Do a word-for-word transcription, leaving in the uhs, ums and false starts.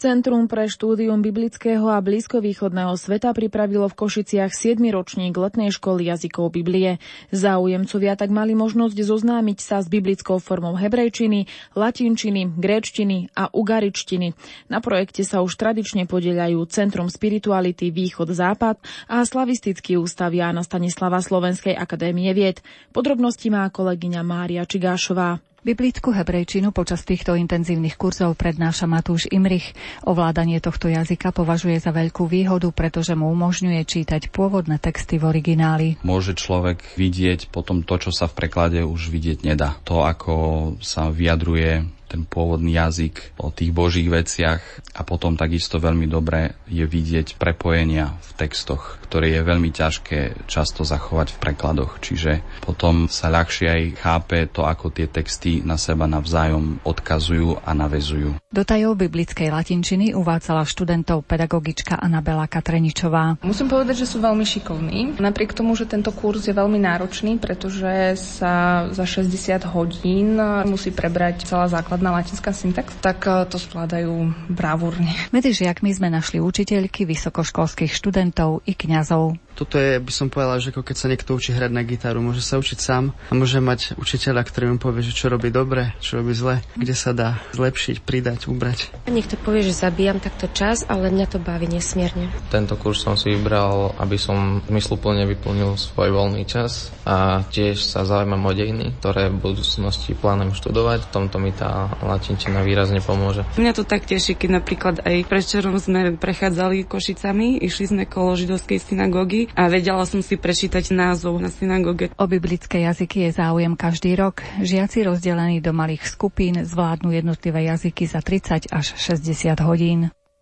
Centrum pre štúdium biblického a blízkovýchodného sveta pripravilo v Košiciach siedmy ročník letnej školy jazykov Biblie. Záujemcovia tak mali možnosť zoznámiť sa s biblickou formou hebrejčiny, latinčiny, gréčtiny a ugaričtiny. Na projekte sa už tradične podieľajú Centrum spirituality Východ-Západ a Slavistický ústav Jána Stanislava Slovenskej akadémie vied. Podrobnosti má kolegyňa Mária Čigášová. Biblickú hebrejčinu počas týchto intenzívnych kurzov prednáša Matúš Imrich. Ovládanie tohto jazyka považuje za veľkú výhodu, pretože mu umožňuje čítať pôvodné texty v origináli. Môže človek vidieť potom to, čo sa v preklade už vidieť nedá. To, ako sa vyjadruje ten pôvodný jazyk o tých božích veciach a potom takisto veľmi dobre je vidieť prepojenia v textoch, ktoré je veľmi ťažké často zachovať v prekladoch. Čiže potom sa ľahšie aj chápe to, ako tie texty na seba navzájom odkazujú a naväzujú. Do tajov biblickej latinčiny uvádzala študentov pedagogička Anabela Katreničová. Musím povedať, že sú veľmi šikovní. Napriek tomu, že tento kurz je veľmi náročný, pretože sa za šesťdesiat hodín musí prebrať celá základná latinská syntax, tak to zvládajú bravúrne. Medzi žiakmi sme našli učiteľky, vysokoškolských študentov i kňazov. Toto je, by som povedal, že ako keď sa niekto učí hrať na gitaru, môže sa učiť sám a môže mať učiteľa, ktorý mu povie, že čo robí dobre, čo robí zle, kde sa dá zlepšiť, pridať, ubrať. Niekto povie, že zabíjam takto čas, ale mňa to baví nesmierne. Tento kurz som si vybral, aby som zmysluplne vyplnil svoj voľný čas a tiež sa zaujímam o dejiny, ktoré v budúcnosti plánujem študovať. V tomto mi tá latinčina výrazne pomôže. Mňa to tak teší, keď napríklad aj predvčerom sme prechádzali Košicami, išli sme kolo židovskej synagógy a vedela som si prečítať názov na synagóge. O biblické jazyky je záujem každý rok. Žiaci rozdelení do malých skupín zvládnu jednotlivé jazyky za tridsať až šesťdesiat hodín.